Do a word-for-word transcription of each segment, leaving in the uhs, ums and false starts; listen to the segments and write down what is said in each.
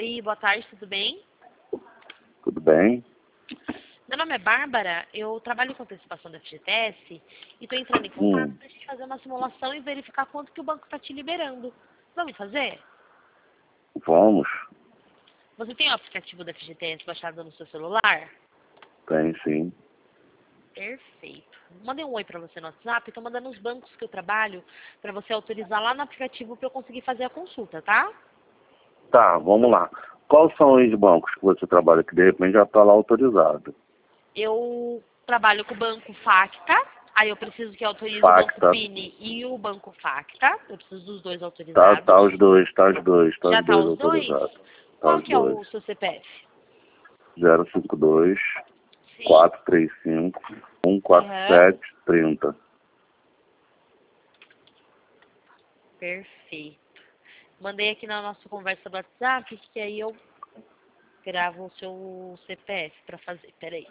Oi, boa tarde, tudo bem? Tudo bem? Meu nome é Bárbara, eu trabalho com antecipação da F G T S e estou entrando em contato Hum, para a gente fazer uma simulação e verificar quanto que o banco está te liberando. Vamos fazer? vamos. Você tem o aplicativo da F G T S baixado no seu celular? Tem sim. Perfeito. Mandei um oi para você no WhatsApp, estou mandando os bancos que eu trabalho para você autorizar lá no aplicativo para eu conseguir fazer a consulta, tá? Tá, vamos lá. Quais são os bancos que você trabalha que de repente já está lá autorizado? Eu trabalho com o banco Facta, aí eu preciso que autorize o banco Facta. Fini e o banco Facta. Eu preciso dos dois Tá, autorizados. tá os dois, tá os dois, tá Já os tá dois os dois? autorizados. Tá Qual os que é dois. o seu C P F? zero cinco dois, Sim. quatro três cinco, um quatro Aham. sete, trinta. Perfeito. Mandei aqui na nossa conversa do WhatsApp que aí eu gravo o seu C P F para fazer. Peraí.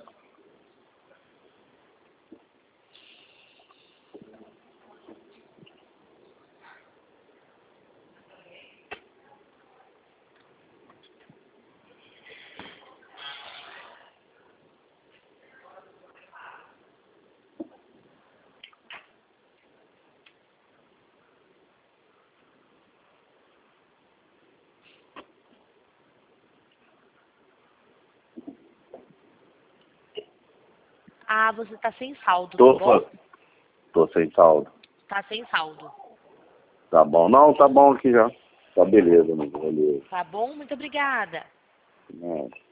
Ah, você tá sem saldo, tá Tô, bom? tô sem saldo. Tá sem saldo. Tá bom. Não, tá bom aqui já. Tá beleza, meu beleza. Tá bom? Muito obrigada. Não.